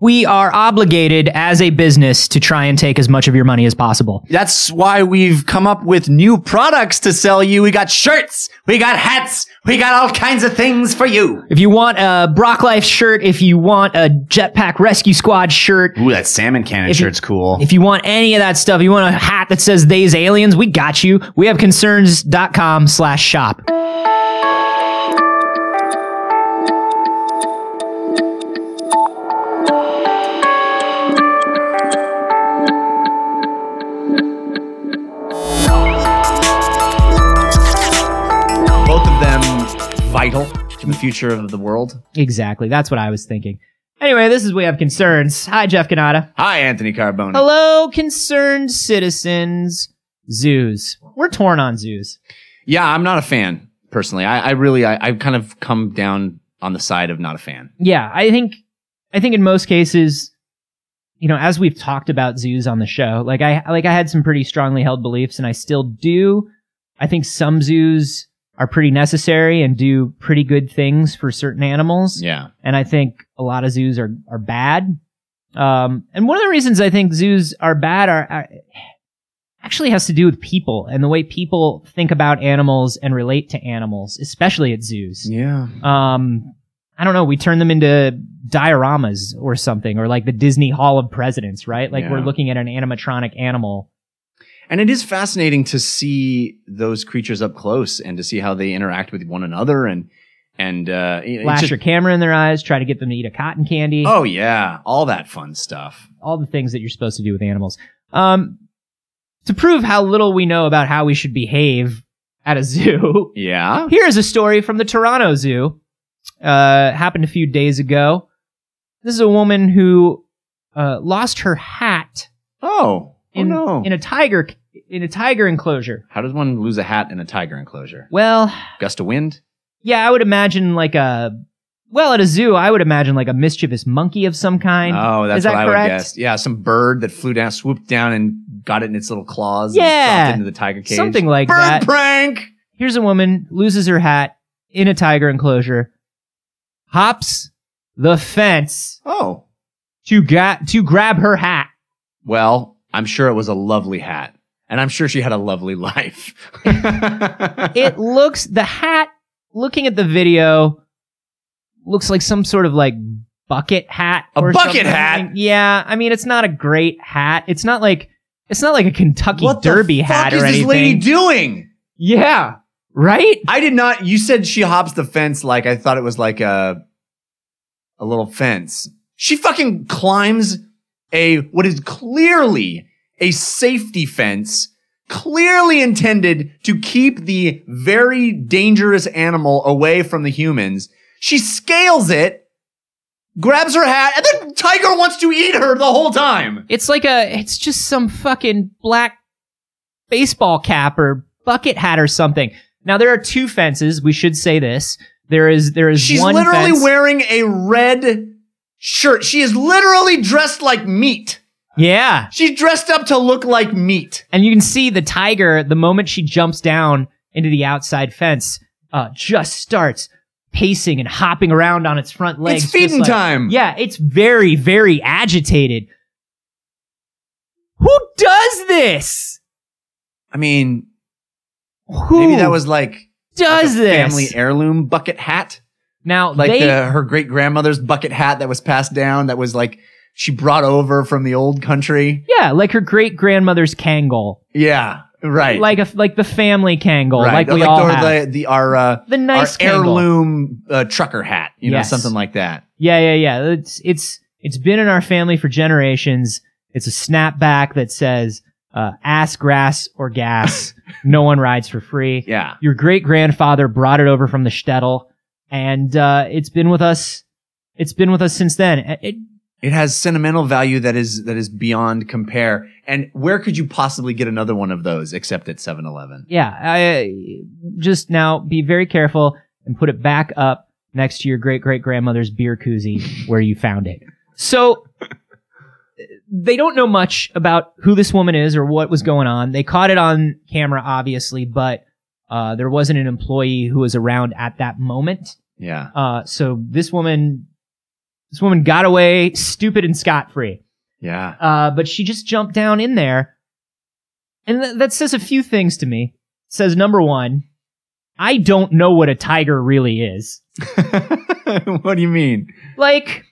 We are obligated as a business to try and take as much of your money as possible. That's why we've come up with new products to sell you. We got shirts, we got hats, we got all kinds of things for you. If you want a Brock Life shirt, if you want a Jetpack Rescue Squad shirt. Ooh, that salmon cannon shirt's cool. If you want any of that stuff, you want a hat that says "They's Aliens," we got you. We have concerns.com/shop. Vital to the future of the world. Exactly. That's what I was thinking. Anyway, this is We Have Concerns. Hi, Jeff Canada. Hi, Anthony Carbone. Hello, concerned citizens. Zoos. We're torn on zoos. Yeah, I'm not a fan, personally. I've kind of come down on the side of not a fan. Yeah, I think in most cases, you know, as we've talked about zoos on the show, I had some pretty strongly held beliefs, and I still do. I think some zoos are pretty necessary and do pretty good things for certain animals. Yeah. And I think a lot of zoos are bad. And one of the reasons I think zoos are bad are actually has to do with people and the way people think about animals and relate to animals, especially at zoos. Yeah. I don't know. We turn them into dioramas or something, or like the Disney Hall of Presidents, right? Like we're looking at an animatronic animal. And it is fascinating to see those creatures up close and to see how they interact with one another and flash your camera in their eyes, try to get them to eat a cotton candy. Oh yeah, all that fun stuff. All the things that you're supposed to do with animals. To prove how little we know about how we should behave at a zoo. Yeah. Here's a story from the Toronto Zoo. Happened a few days ago. This is a woman who lost her hat. In a tiger enclosure. How does one lose a hat in a tiger enclosure? Well, gust of wind? Yeah, I would imagine at a zoo, I would imagine like a mischievous monkey of some kind. Oh, that's Is that what correct? I would guess. Yeah, some bird that flew down, swooped down and got it in its little claws. Yeah. And dropped into the tiger cage. Something like bird that. Bird prank! Here's a woman, loses her hat in a tiger enclosure, hops the fence. Oh. To grab her hat. Well, I'm sure it was a lovely hat. And I'm sure she had a lovely life. The hat, looking at the video, looks like some sort of like bucket hat. A bucket hat? Yeah, I mean, it's not a great hat. It's not like a Kentucky Derby hat or anything. What is this lady doing? Yeah, right? I did not, you said she hops the fence like I thought it was like a little fence. She fucking climbs what is clearly a safety fence, clearly intended to keep the very dangerous animal away from the humans. She scales it, grabs her hat, and then tiger wants to eat her the whole time. It's just some fucking black baseball cap or bucket hat or something. Now there are two fences. We should say this. There is She's one literally fence. wearing a red shirt. She is literally dressed like meat. Yeah. She's dressed up to look like meat. And you can see the tiger, the moment she jumps down into the outside fence, just starts pacing and hopping around on its front legs. It's feeding time. Yeah, it's very, very agitated. Who does this? I mean, who maybe that was like a this? family heirloom bucket hat. Now, like her great grandmother's bucket hat that was passed down. That was like she brought over from the old country. Yeah, like her great grandmother's Kangol. Yeah, right. Like the family Kangol, right. like we all have. The nice our heirloom trucker hat, something like that. Yeah. It's been in our family for generations. It's a snapback that says ass, grass, or gas. No one rides for free. Yeah. Your great grandfather brought it over from the shtetl, and it's been with us. It's been with us since then. It has sentimental value that is beyond compare. And where could you possibly get another one of those except at 7-Eleven? Yeah, just now be very careful and put it back up next to your great-great-grandmother's beer koozie where you found it. So they don't know much about who this woman is or what was going on. They caught it on camera, obviously, but there wasn't an employee who was around at that moment. Yeah. So this woman This woman got away stupid and scot-free. Yeah. But she just jumped down in there. And that says a few things to me. It says, number one, I don't know what a tiger really is. What do you mean? Like,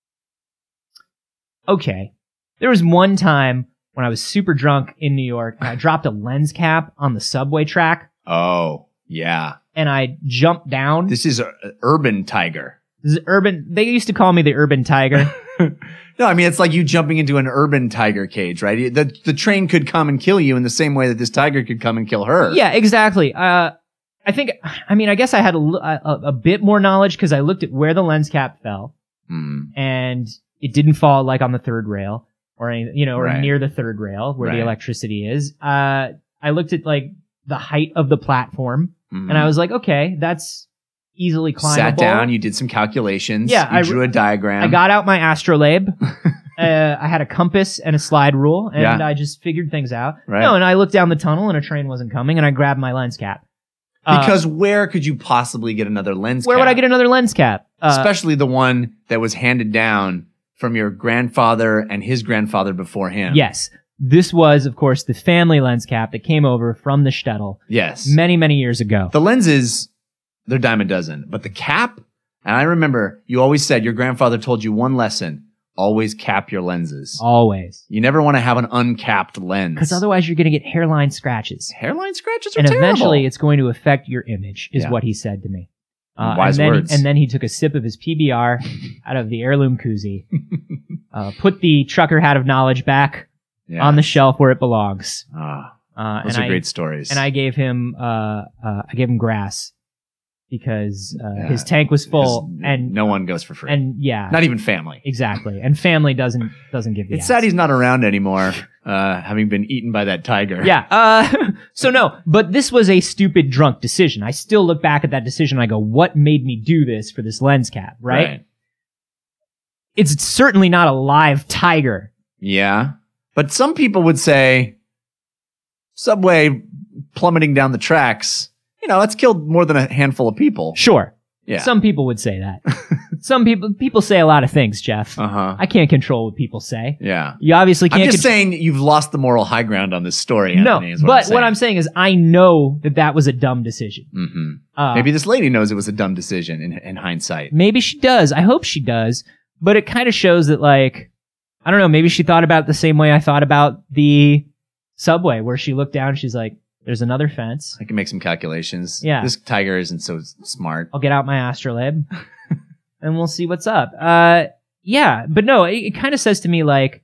okay. There was one time when I was super drunk in New York and I dropped a lens cap on the subway track Oh, yeah. and I jumped down. This is an urban tiger. This is urban. They used to call me the urban tiger. No, I mean, it's like you jumping into an urban tiger cage, right? The train could come and kill you in the same way that this tiger could come and kill her. Yeah, exactly. I guess I had a bit more knowledge because I looked at where the lens cap fell and it didn't fall like on the third rail or Right. near the third rail where the Right. electricity is. I looked at like the height of the platform and I was like, okay, that's easily climbable. Sat down, you did some calculations. Yeah, you drew a diagram. I got out my astrolabe. I had a compass and a slide rule, and Yeah. I just figured things out. Right. No, and I looked down the tunnel, and a train wasn't coming, and I grabbed my lens cap. Because where could you possibly get another lens Where cap? would I get another lens cap? Especially the one that was handed down from your grandfather and his grandfather before him. Yes. This was, of course, the family lens cap that came over from the shtetl Yes. many, many years ago. The lenses, they're dime a dozen. But the cap, and I remember you always said your grandfather told you one lesson. Always cap your lenses. Always. You never want to have an uncapped lens. Because otherwise you're going to get hairline scratches. Hairline scratches are And terrible. eventually it's going to affect your image, is Yeah. what he said to me. Wise and then, words. And then he took a sip of his PBR out of the heirloom koozie, put the trucker hat of knowledge back Yeah. on the shelf where it belongs. Those are great stories. And I gave him grass because his tank was full, and no one goes for free. and yeah, Not even family. exactly. And family doesn't give the It's ass. sad he's not around anymore, having been eaten by that tiger. Yeah. So no, but this was a stupid drunk decision. I still look back at that decision and I go, what made me do this for this lens cap, right? It's certainly not a live tiger. Yeah. But some people would say, subway plummeting down the tracks, that's killed more than a handful of people. Sure. Yeah. Some people would say that. Some people say a lot of things, Jeff. Uh-huh. I can't control what people say. Yeah. You obviously can't I'm just saying you've lost the moral high ground on this story, No, Anthony, is but what I'm saying is I know that was a dumb decision. Mm-hmm. Maybe this lady knows it was a dumb decision in hindsight. Maybe she does. I hope she does. But it kind of shows that, like, I don't know, maybe she thought about it the same way I thought about the subway, where she looked down and she's like, there's another fence. I can make some calculations. Yeah. This tiger isn't so smart. I'll get out my astrolabe and we'll see what's up. Yeah, but no, it kind of says to me, like,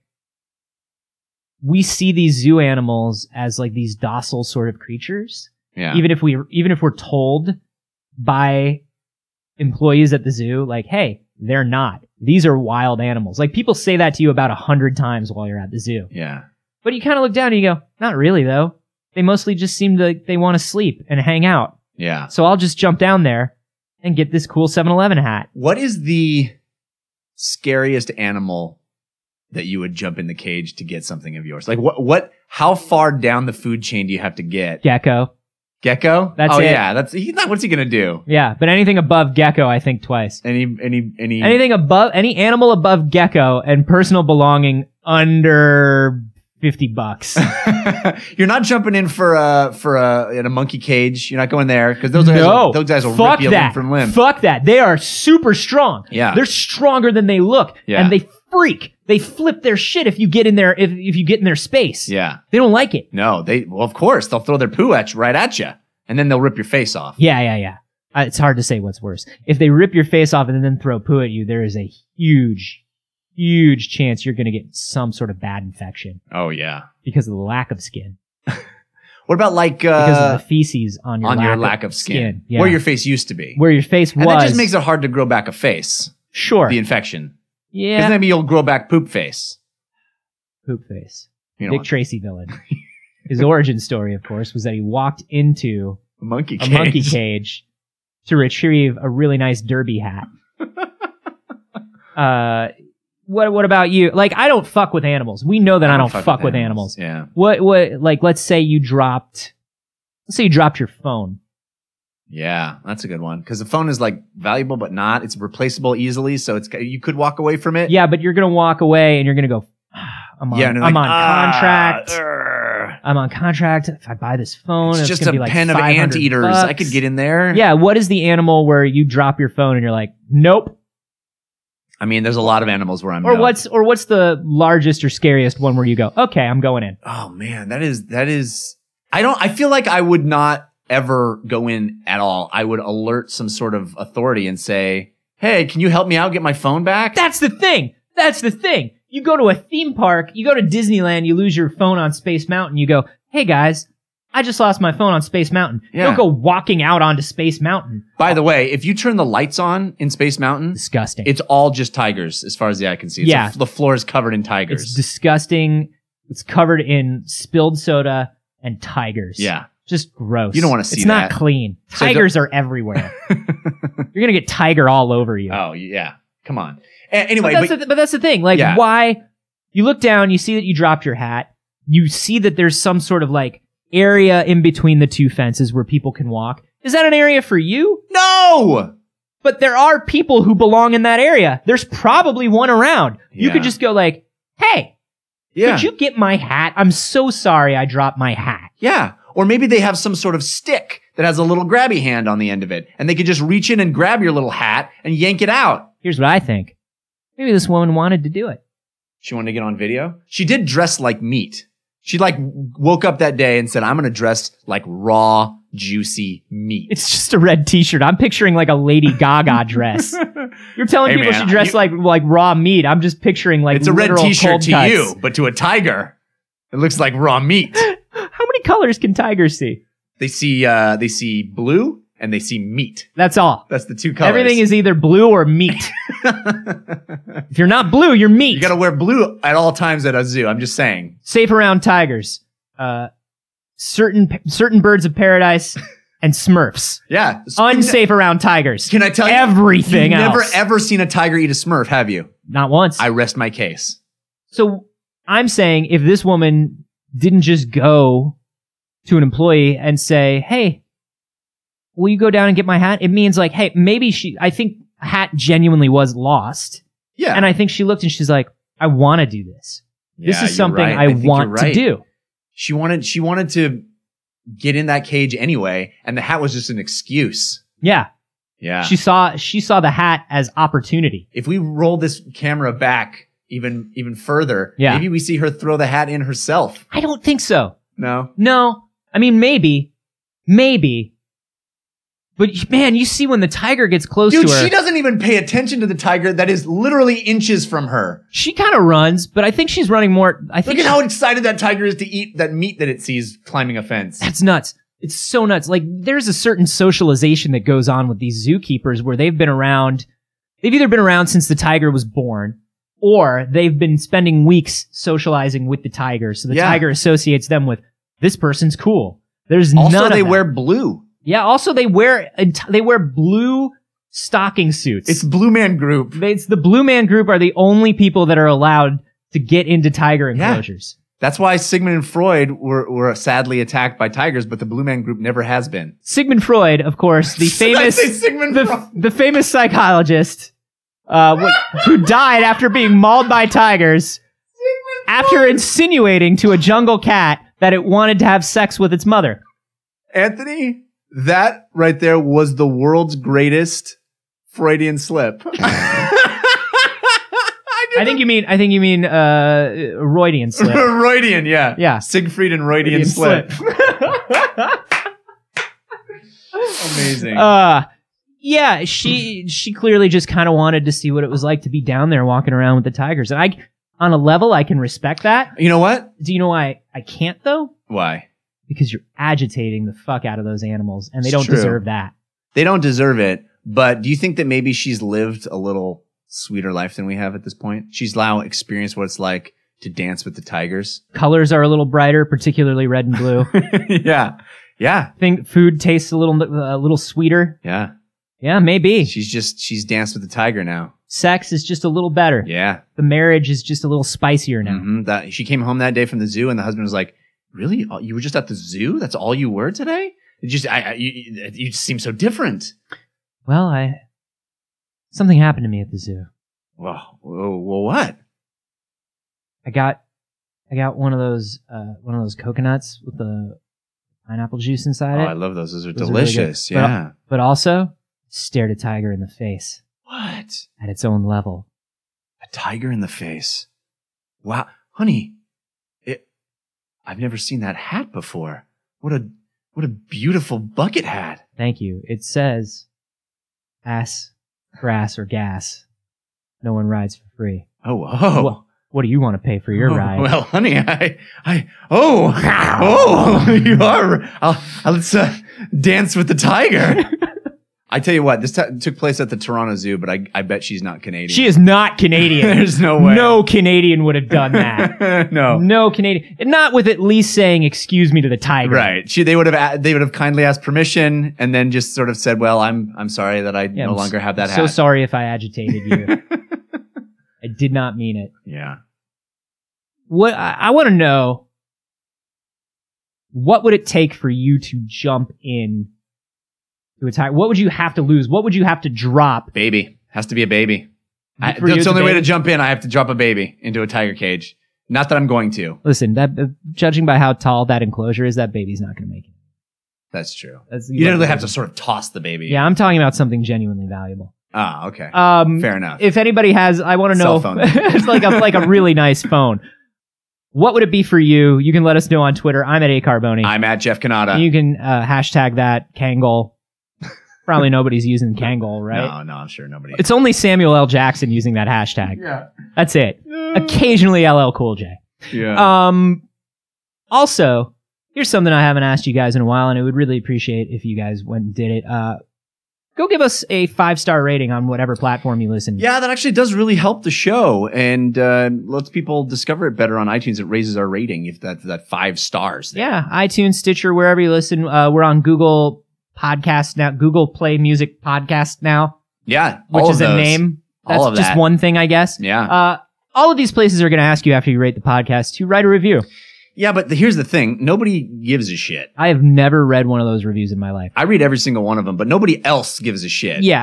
we see these zoo animals as like these docile sort of creatures. Yeah. Even if we're told by employees at the zoo, like, hey, they're not. These are wild animals. Like, people say that to you about 100 times while you're at the zoo. Yeah. But you kind of look down and you go, not really, though. They mostly just seem like they want to sleep and hang out. Yeah. So I'll just jump down there and get this cool 7-Eleven hat. What is the scariest animal that you would jump in the cage to get something of yours? Like how far down the food chain do you have to get? Gecko. Gecko? That's oh it. yeah, what's he gonna do? Yeah, but anything above gecko, I think twice. Any Any animal above gecko and personal belonging under $50. You're not jumping in for a monkey cage. You're not going there because those guys will fuck rip you that. limb from limb. Fuck that. They are super strong. Yeah. They're stronger than they look. Yeah. And they freak. They flip their shit if you get in there, if you get in their space. Yeah. They don't like it. No, of course they'll throw their poo right at you, and then they'll rip your face off. Yeah. It's hard to say what's worse. If they rip your face off and then throw poo at you, there is a huge chance you're going to get some sort of bad infection Oh yeah. because of the lack of skin. What about Because of the feces on your lack of skin, Yeah. where your face used to be, where your face was. and that just makes it hard to grow back a face. Sure. The infection, Yeah. because maybe you'll grow back poop face. Poop face. You know, Dick Tracy villain. His origin story, of course, was that he walked into a monkey a cage. monkey cage to retrieve a really nice derby hat. What about you? Like, I don't fuck with animals. We know that I don't fuck with animals. Yeah. What, like, let's say you dropped your phone Yeah, that's a good one. Because the phone is like valuable, but not. It's replaceable easily, so you could walk away from it. Yeah, but you're going to walk away and you're going to go, I'm on contract. I'm on contract. If I buy this phone, It's just a be like pen of anteaters. $500. I could get in there. Yeah, what is the animal where you drop your phone and you're like, nope? I mean, there's a lot of animals where I'm. Or what's the largest or scariest one where you go, okay, I'm going in? Oh man, that is. I feel like I would not ever go in at all. I would alert some sort of authority and say, "Hey, can you help me out? Get my phone back?" That's the thing. You go to a theme park, you go to Disneyland, you lose your phone on Space Mountain, you go, hey guys, I just lost my phone on Space Mountain. Yeah. You don't go walking out onto Space Mountain. By the way, if you turn the lights on in Space Mountain, Disgusting. it's all just tigers as far as the eye can see. Yeah. The floor is covered in tigers. It's disgusting. It's covered in spilled soda and tigers. Yeah. Just gross. You don't wanna see It's not that. clean. So Tigers are everywhere. You're going to get tiger all over you. Oh, yeah. Come on. Anyway, But that's the thing. Like, Yeah. why? You look down, you see that you dropped your hat. You see that there's some sort of like area in between the two fences where people can walk. Is that an area for you? no! But there are people who belong in that area. There's probably one around. You Yeah. could just go like, hey, Yeah. could you get my hat? I'm so sorry I dropped my hat. Yeah. Or maybe they have some sort of stick that has a little grabby hand on the end of it. And they could just reach in and grab your little hat and yank it out. Here's what I think. Maybe this woman wanted to do it. She wanted to get on video. She did dress like meat. She like woke up that day and said, I'm going to dress like raw, juicy meat. It's just a red t-shirt. I'm picturing like a Lady Gaga dress. You're telling Hey, people man, she dressed like raw meat. I'm just picturing like It's a red literal t-shirt cold to cuts. you, but to a tiger, it looks like raw meat. How many colors can tigers see? They see blue and they see meat. That's all. That's the two colors. Everything is either blue or meat. If you're not blue, you're meat. You got to wear blue at all times at a zoo. I'm just saying. Safe around tigers. Certain birds of paradise and Smurfs. Yeah. Unsafe around tigers. Can I tell you? Everything You've else. never ever seen a tiger eat a Smurf, have you? Not once. I rest my case. So I'm saying if this woman didn't just go to an employee and say, hey, will you go down and get my hat? It means like, hey, maybe I think a hat genuinely was lost. Yeah. And I think she looked and she's like, I want to do this. This Yeah, is you're something right. I think want you're to right. do. She wanted to get in that cage anyway, and the hat was just an excuse. Yeah. Yeah. She saw the hat as opportunity. If we roll this camera back even further, Yeah. maybe we see her throw the hat in herself. I don't think so. No. No. I mean, maybe. But man, you see when the tiger gets close Dude, to her. she doesn't even pay attention to the tiger that is literally inches from her. She kind of runs, but I think she's running more. I think Look at how excited that tiger is to eat that meat that it sees climbing a fence. that's nuts. It's so nuts. Like there's a certain socialization that goes on with these zookeepers where they've been around. They've either been around since the tiger was born, or they've been spending weeks socializing with the tiger. So the Yeah. tiger associates them with this person's cool. There's Also, none of they that. wear blue. Yeah. Also, they wear blue stocking suits. It's Blue Man Group. It's the Blue Man Group are the only people that are allowed to get into tiger Yeah. enclosures. That's why Sigmund and Freud were sadly attacked by tigers, but the Blue Man Group never has been. Sigmund Freud, of course, the Did I famous say Sigmund Freud? the famous psychologist who died after being mauled by tigers after insinuating to a jungle cat that it wanted to have sex with its mother. Anthony, that right there was the world's greatest Freudian slip. I think you mean Roydian slip. Roydian, yeah. Yeah. Siegfried and Roydian slip. Amazing. Yeah, she clearly just kind of wanted to see what it was like to be down there walking around with the tigers. And on a level, I can respect that. You know what? Do you know why I can't though? Why? Because you're agitating the fuck out of those animals, and they It's don't true. deserve that. They don't deserve it, but do you think that maybe she's lived a little sweeter life than we have at this point? She's now experienced what it's like to dance with the tigers. Colors are a little brighter, particularly red and blue. Yeah. Yeah. I think food tastes a little sweeter. Yeah. Yeah, maybe. She's danced with the tiger now. Sex is just a little better. Yeah. The marriage is just a little spicier now. She came home that day from the zoo and the husband was like, really? You were just at the zoo? That's all you were today? You seem so different. Well, something happened to me at the zoo. Well, what? I got one of those coconuts with the pineapple juice inside Oh, it. I love those. Those are Those are really delicious. good. Yeah. But also stared a tiger in the face What? at its own level. A tiger in the face. Wow, honey. I've never seen that hat before. What a beautiful bucket hat. Thank you. It says, "Ass, grass, or gas. No one rides for free." Oh, whoa. What do you want to pay for your Oh, ride? Well, honey, you are. Let's dance with the tiger. I tell you what, this took place at the Toronto Zoo, but I bet she's not Canadian. She is not Canadian. There's no way. No Canadian would have done that. No. No Canadian. And not with at least saying, "Excuse me," to the tiger. Right. They would have kindly asked permission and then just sort of said, "Well, I'm sorry that I no longer have that hat." So sorry if I agitated you. I did not mean it. Yeah. What I want to know, what would it take for you to jump in to a tiger? What would you have to lose? What would you have to drop? Baby. Has to be a baby. For you, That's it's the a only way to baby? jump in. I have to drop a baby into a tiger cage. Not that I'm going to. Listen, that judging by how tall that enclosure is, that baby's not going to make it. That's true. That's, You literally have to sort of toss the baby. Yeah, I'm talking about something genuinely valuable. Ah, okay. Fair enough. If anybody has, I want to know. Cell phone. It's like a really nice phone. What would it be for you? You can let us know on Twitter. I'm at acarboni. I'm at Jeff Canada. You can hashtag that Kangol. Probably nobody's using Kangol, right? No, I'm sure nobody. It's only Samuel L. Jackson using that hashtag. Yeah. That's it. Occasionally LL Cool J. Yeah. Also, here's something I haven't asked you guys in a while, and I would really appreciate if you guys went and did it. Go give us a 5-star rating on whatever platform you listen. Yeah, that actually does really help the show and lets people discover it better on iTunes. It raises our rating if that 5 stars. There. Yeah, iTunes, Stitcher, wherever you listen. We're on Google Podcast now, Google Play Music Podcast now. Yeah, Which all is of a those. name. That's All of just that. one thing, I guess. Yeah. All of these places are going to ask you after you rate the podcast to write a review. Yeah, but here's the thing. Nobody gives a shit. I have never read one of those reviews in my life. I read every single one of them, but nobody else gives a shit. Yeah.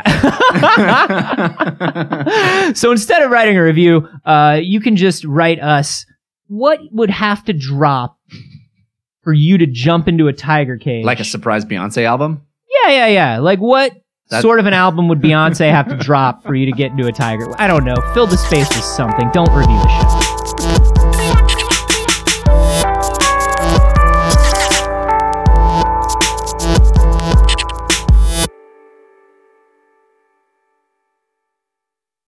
So instead of writing a review, you can just write us what would have to drop for you to jump into a tiger cage. Like a surprise Beyonce album? Yeah. Like what sort of an album would Beyonce have to drop for you to get into a tiger? I don't know. Fill the space with something. Don't review the show.